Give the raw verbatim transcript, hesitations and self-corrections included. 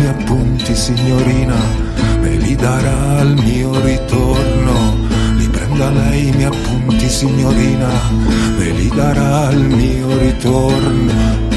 miei appunti signorina, me li darà al mio ritorno. Li prenda lei i miei appunti signorina, me li darà al mio ritorno.